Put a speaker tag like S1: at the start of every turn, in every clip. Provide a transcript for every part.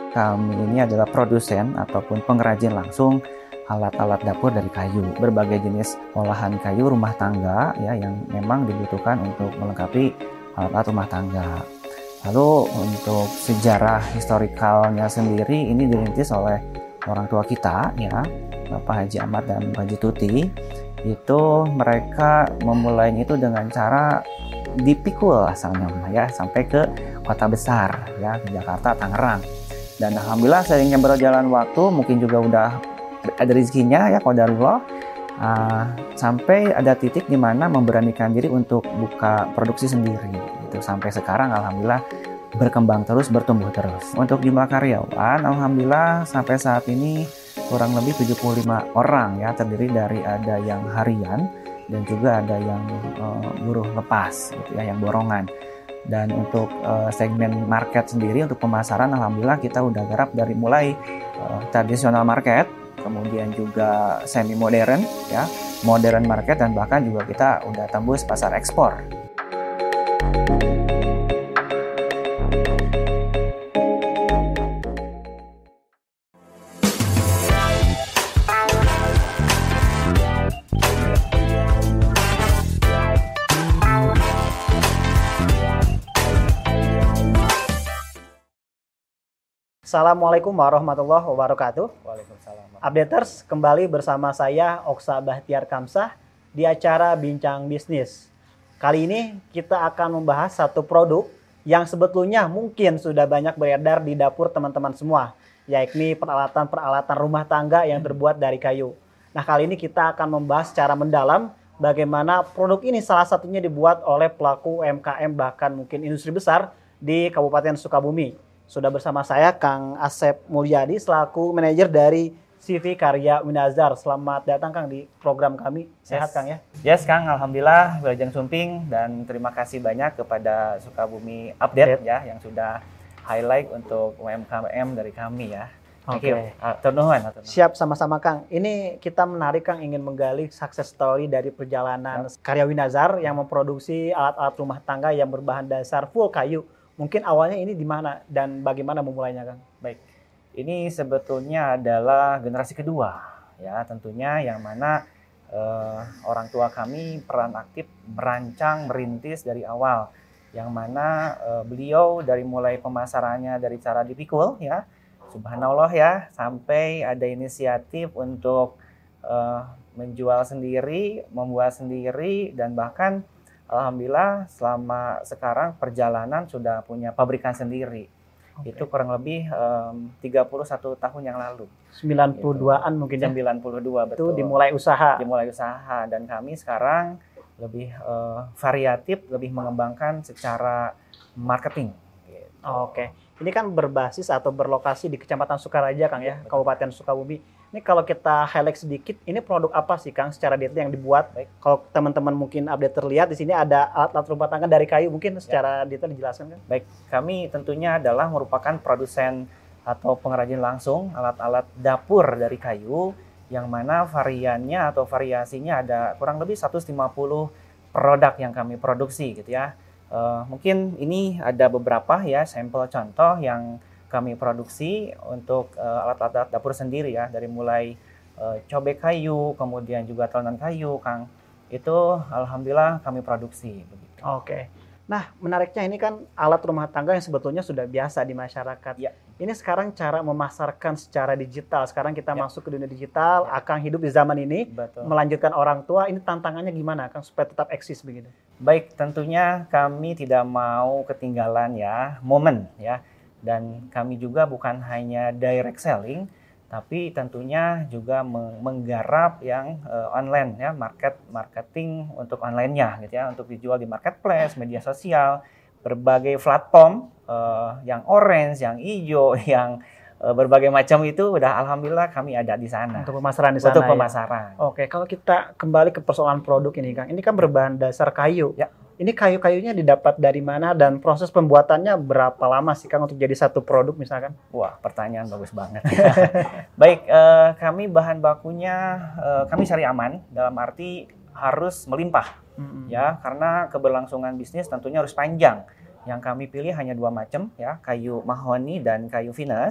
S1: Kami ini adalah produsen ataupun pengrajin langsung alat-alat dapur dari kayu, berbagai jenis olahan kayu rumah tangga ya yang memang dibutuhkan untuk melengkapi alat-alat rumah tangga. Lalu untuk sejarah historikalnya sendiri ini dirintis oleh orang tua kita ya, Bapak Haji Ahmad dan Haji Tuti. Itu mereka memulainya itu dengan cara dipikul asalnya ya sampai ke kota besar ya, ke Jakarta, Tangerang. Dan alhamdulillah seiringnya berjalan waktu, mungkin juga udah ada rezekinya ya, qadarullah, sampai ada titik di mana memberanikan diri untuk buka produksi sendiri. Itu sampai sekarang alhamdulillah berkembang terus, bertumbuh terus. Untuk jumlah karyawan alhamdulillah sampai saat ini kurang lebih 75 orang ya, terdiri dari ada yang harian dan juga ada yang buruh lepas gitu ya, yang borongan. Dan untuk segmen market sendiri untuk pemasaran alhamdulillah kita udah garap dari mulai tradisional market, kemudian juga semi modern ya, modern market, dan bahkan juga kita udah tembus pasar ekspor.
S2: Assalamualaikum warahmatullahi wabarakatuh.
S1: Waalaikumsalam.
S2: Updaters, kembali bersama saya Oksa Bahtiar Kamsah di acara Bincang Bisnis. Kali ini kita akan membahas satu produk yang sebetulnya mungkin sudah banyak beredar di dapur teman-teman semua, yakni peralatan-peralatan rumah tangga yang terbuat dari kayu. Nah, kali ini kita akan membahas secara mendalam bagaimana produk ini salah satunya dibuat oleh pelaku UMKM bahkan mungkin industri besar di Kabupaten Sukabumi. Sudah bersama saya Kang Asep Mulyadi selaku manajer dari CV Karya Winazar. Selamat datang Kang di program kami. Sehat Kang ya?
S1: Yes Kang, alhamdulillah Wilujeng Sumping, dan terima kasih banyak kepada Sukabumi Update ya yang sudah highlight untuk UMKM dari kami ya.
S2: Oke.
S1: Turnuhan.
S2: Siap, sama-sama Kang. Ini kita menarik Kang, ingin menggali success story dari perjalanan Karya Winazar yang memproduksi alat-alat rumah tangga yang berbahan dasar full kayu. Mungkin awalnya ini di mana dan bagaimana memulainya, Kang?
S1: Baik, ini sebetulnya adalah generasi kedua, ya tentunya yang mana orang tua kami peran aktif merancang, merintis dari awal, yang mana beliau dari mulai pemasarannya dari cara dipikul, ya, subhanallah ya, sampai ada inisiatif untuk menjual sendiri, membuat sendiri, dan bahkan alhamdulillah selama sekarang perjalanan sudah punya pabrikan sendiri. Okay. Itu kurang lebih 31 tahun yang lalu.
S2: 92-an mungkin ya?
S1: 92, betul.
S2: Itu dimulai usaha.
S1: Dimulai usaha, dan kami sekarang lebih variatif, lebih mengembangkan secara marketing. Gitu.
S2: Oke. Ini kan berbasis atau berlokasi di Kecamatan Sukaraja, Kang ya, Kabupaten Sukabumi. Ini kalau kita highlight sedikit, ini produk apa sih Kang secara detail yang dibuat? Baik. Kalau teman-teman mungkin update terlihat di sini ada alat-alat rumah tangga dari kayu, mungkin secara detail dijelaskan kan?
S1: Baik, kami tentunya adalah merupakan produsen atau pengrajin langsung alat-alat dapur dari kayu, yang mana variannya atau variasinya ada kurang lebih 150 produk yang kami produksi gitu ya. Mungkin ini ada beberapa ya sampel contoh yang kami produksi untuk alat-alat dapur sendiri ya, dari mulai cobek kayu, kemudian juga talenan kayu, Kang. Itu alhamdulillah kami produksi begitu.
S2: Oke. Nah, menariknya ini kan alat rumah tangga yang sebetulnya sudah biasa di masyarakat.
S1: Ya.
S2: Ini sekarang cara memasarkan secara digital. Sekarang kita masuk ke dunia digital, akan hidup di zaman ini,
S1: betul, melanjutkan
S2: orang tua. Ini tantangannya gimana, Kang, supaya tetap eksis begitu?
S1: Baik, tentunya kami tidak mau ketinggalan ya momen ya. Dan kami juga bukan hanya direct selling, tapi tentunya juga menggarap yang online ya, marketing untuk online-nya gitu ya, untuk dijual di marketplace, media sosial, berbagai platform yang orange, yang hijau, yang berbagai macam itu udah alhamdulillah kami ada di sana.
S2: Untuk pemasaran di sana.
S1: Untuk pemasaran.
S2: Ya? Oke, kalau kita kembali ke persoalan produk ini, Kang. Ini kan berbahan dasar kayu. Ya. Ini kayu-kayunya didapat dari mana dan proses pembuatannya berapa lama sih, Kang, untuk jadi satu produk misalkan?
S1: Wah, pertanyaan bagus banget. Baik, kami bahan bakunya kami cari aman, dalam arti harus melimpah. Ya, karena keberlangsungan bisnis tentunya harus panjang. Yang kami pilih hanya 2 macam ya, kayu mahoni dan kayu finus.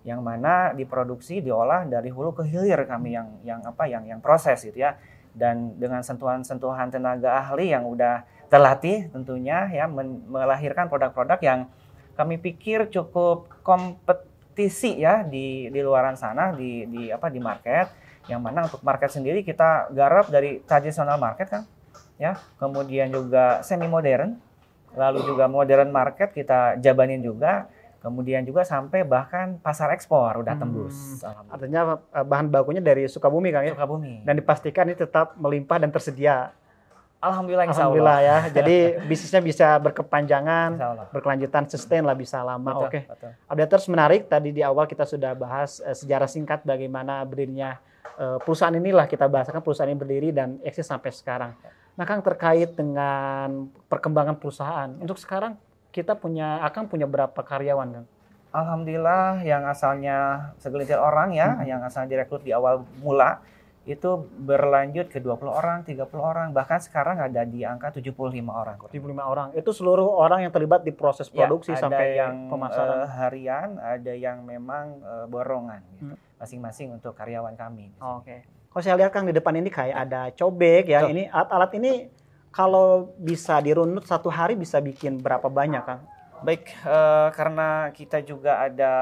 S1: yang mana diproduksi, diolah dari hulu ke hilir kami yang proses gitu ya. Dan dengan sentuhan-sentuhan tenaga ahli yang udah terlatih tentunya ya melahirkan produk-produk yang kami pikir cukup kompetisi ya di luaran sana di market, yang mana untuk market sendiri kita garap dari tradisional market kan ya, kemudian juga semi modern, lalu juga modern market kita jabanin juga. Kemudian juga sampai bahkan pasar ekspor udah tembus.
S2: Artinya bahan bakunya dari Sukabumi Kang ya?
S1: Sukabumi.
S2: Dan dipastikan ini tetap melimpah dan tersedia.
S1: Alhamdulillah,
S2: Alhamdulillah ya. Jadi bisnisnya bisa berkepanjangan, berkelanjutan, sustain lah, bisa lama. Oke. Updaters, menarik. Tadi di awal kita sudah bahas sejarah singkat bagaimana berdirinya perusahaan inilah, kita bahasakan perusahaan ini berdiri dan eksis sampai sekarang. Nah Kang, terkait dengan perkembangan perusahaan, untuk sekarang kita Akang punya berapa karyawan, Kang?
S1: Alhamdulillah, yang asalnya segelintir orang ya, yang asalnya direkrut di awal mula, itu berlanjut ke 20 orang, 30 orang, bahkan sekarang ada di angka 75 orang.
S2: 75 orang. Itu seluruh orang yang terlibat di proses produksi
S1: ya,
S2: sampai
S1: yang
S2: pemasaran.
S1: Harian, ada yang memang borongan, gitu. Masing-masing untuk karyawan kami.
S2: Oke. Kalau saya lihat Kang di depan ini kayak ada cobek ya. Ini alat ini kalau bisa dirunut satu hari bisa bikin berapa banyak, Kang?
S1: Baik, karena kita juga ada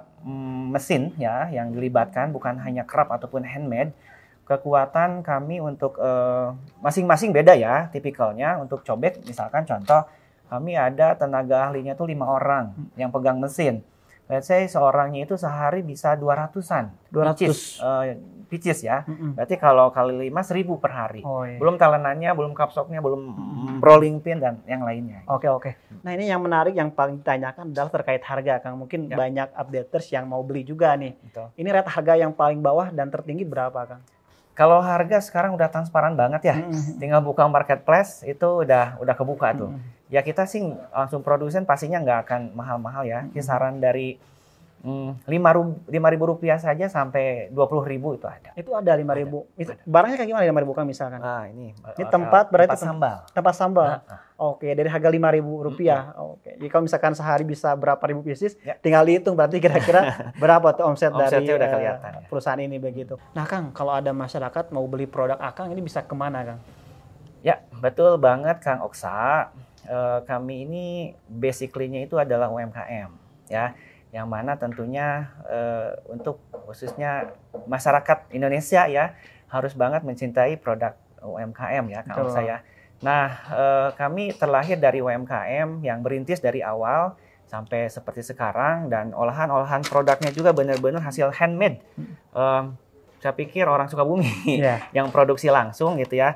S1: mesin ya yang dilibatkan, bukan hanya kerap ataupun handmade. Kekuatan kami untuk masing-masing beda ya tipikalnya. Untuk cobek misalkan contoh, kami ada tenaga ahlinya tuh 5 orang yang pegang mesin. Let's say seorangnya itu sehari bisa 200-an.
S2: 200
S1: pieces ya. Berarti kalau kali 5 1.000 per hari. Belum talenannya, belum kapsoknya, belum rolling pin dan yang lainnya.
S2: Oke. Nah ini yang menarik yang paling ditanyakan adalah terkait harga, Kang. Mungkin banyak updaters yang mau beli juga nih. Betul. Ini rate harga yang paling bawah dan tertinggi berapa, Kang?
S1: Kalau harga sekarang udah transparan banget ya. Tinggal buka marketplace itu udah kebuka tuh. Ya kita sih langsung produsen pastinya nggak akan mahal-mahal ya. Kisaran dari Rp5.000 saja sampai Rp20.000 itu ada.
S2: Itu ada Rp5.000. Itu barangnya kayak gimana Rp5.000 Kang misalkan?
S1: Ini
S2: tempat berarti
S1: tempat
S2: sambal. Oke, dari harga Rp5.000. Oke. Jadi kalau misalkan sehari bisa berapa ribu pieces, tinggal dihitung berarti kira-kira berapa tuh omset dari
S1: udah kelihatan,
S2: perusahaan ini begitu. Nah Kang, kalau ada masyarakat mau beli produk Akang ini bisa kemana, Kang?
S1: Ya, betul banget Kang Oksa. Kami ini basically-nya itu adalah UMKM ya. Yang mana tentunya untuk khususnya masyarakat Indonesia ya harus banget mencintai produk UMKM ya Kang saya. Nah, kami terlahir dari UMKM yang berintis dari awal sampai seperti sekarang, dan olahan-olahan produknya juga benar-benar hasil handmade. Saya pikir orang Sukabumi yang produksi langsung gitu ya,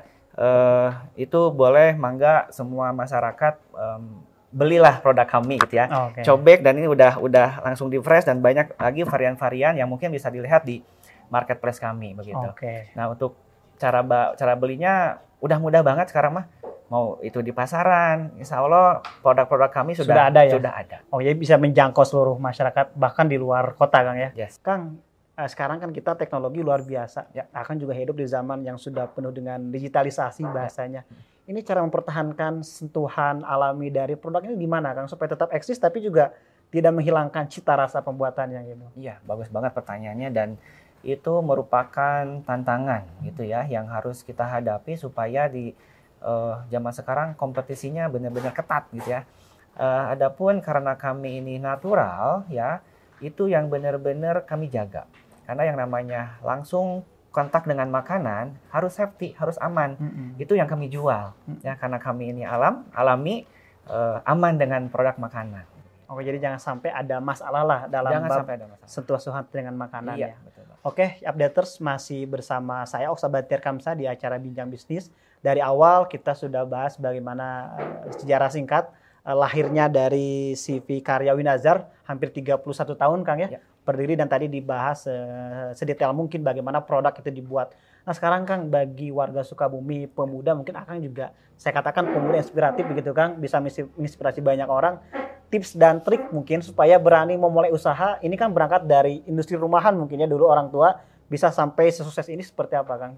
S1: itu boleh mangga semua masyarakat belilah produk kami gitu ya. Cobek, dan ini udah langsung di fresh, dan banyak lagi varian-varian yang mungkin bisa dilihat di marketplace kami begitu. Nah, untuk cara belinya udah mudah banget sekarang mah. Mau itu di pasaran, insya Allah produk-produk kami sudah ada ya? Sudah ada.
S2: Oh, jadi bisa menjangkau seluruh masyarakat bahkan di luar kota, Kang ya. Kang, sekarang kan kita teknologi luar biasa. Akan juga hidup di zaman yang sudah penuh dengan digitalisasi bahasanya. Ini cara mempertahankan sentuhan alami dari produk ini gimana, Kang? Supaya tetap eksis tapi juga tidak menghilangkan cita rasa pembuatannya gitu.
S1: Iya, bagus banget pertanyaannya, dan itu merupakan tantangan gitu ya yang harus kita hadapi supaya di zaman sekarang kompetisinya benar-benar ketat gitu ya. Adapun karena kami ini natural ya, itu yang benar-benar kami jaga. Karena yang namanya langsung kontak dengan makanan harus safety, harus aman. Itu yang kami jual ya, karena kami ini alami, aman dengan produk makanan.
S2: Oke, jadi jangan sampai ada masalah lah dalam sentuhan dengan makanan ya.
S1: Betul.
S2: Oke, updaters, masih bersama saya Oksa Bahtiar Kamsa di acara Bincang Bisnis. Dari awal kita sudah bahas bagaimana sejarah singkat lahirnya dari CV Karya Winazar hampir 31 tahun, Kang ya. Berdiri, dan tadi dibahas sedetail mungkin bagaimana produk itu dibuat. Nah sekarang Kang, bagi warga Sukabumi, pemuda, mungkin Akang juga saya katakan pemuda inspiratif begitu Kang, bisa menginspirasi banyak orang. Tips dan trik mungkin supaya berani memulai usaha, ini kan berangkat dari industri rumahan mungkin ya, dulu orang tua, bisa sampai sesukses ini seperti apa Kang?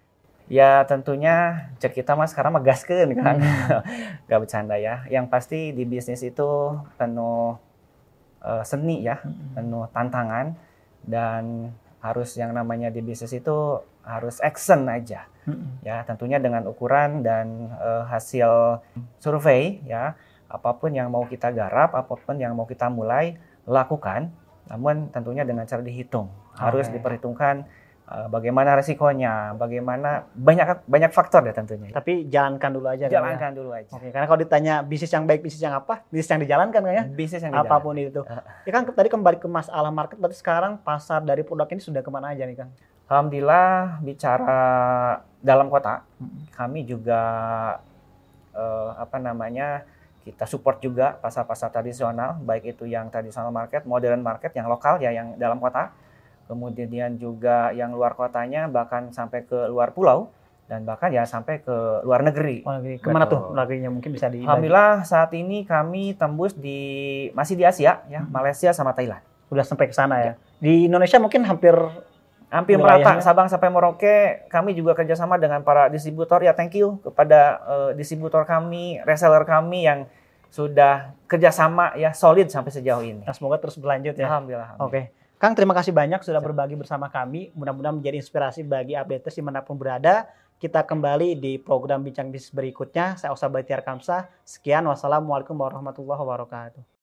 S1: Ya tentunya cek kita mas sekarang megaskeun kan. Gak bercanda ya. Yang pasti di bisnis itu penuh seni ya, penuh tantangan, dan harus yang namanya di bisnis itu harus action aja. Ya, tentunya dengan ukuran dan hasil survei ya, apapun yang mau kita garap, apapun yang mau kita mulai lakukan, namun tentunya dengan cara dihitung. Harus diperhitungkan bagaimana resikonya, bagaimana banyak faktor ya tentunya.
S2: Tapi jalankan dulu aja.
S1: Jalankan dulu aja.
S2: Oke, karena kalau ditanya bisnis yang baik, bisnis yang apa? Bisnis yang dijalankan kan ya?
S1: Bisnis yang
S2: apapun itu. Ya kan tadi kembali ke masalah market, berarti sekarang pasar dari produk ini sudah kemana aja nih Kang?
S1: Alhamdulillah, bicara dalam kota, kami juga kita support juga pasar-pasar tradisional, baik itu yang tradisional market, modern market, yang lokal ya, yang dalam kota. Kemudian juga yang luar kotanya, bahkan sampai ke luar pulau, dan bahkan ya sampai ke luar negeri.
S2: Kemana tuh negerinya, mungkin bisa dibagi?
S1: Alhamdulillah saat ini kami tembus masih di Asia ya, Malaysia sama Thailand.
S2: Udah sampai ke sana ya. Di Indonesia mungkin hampir
S1: merata, Sabang sampai Merauke. Kami juga kerjasama dengan para distributor ya, thank you kepada distributor kami, reseller kami yang sudah kerjasama ya solid sampai sejauh ini.
S2: Nah, semoga terus berlanjut ya.
S1: Alhamdulillah.
S2: Oke. Kang, terima kasih banyak sudah berbagi bersama kami. Mudah-mudahan menjadi inspirasi bagi updaters dimanapun berada. Kita kembali di program Bincang Bisnis berikutnya. Saya Oksa Bahtiar Kamsah. Sekian, wassalamualaikum warahmatullahi wabarakatuh.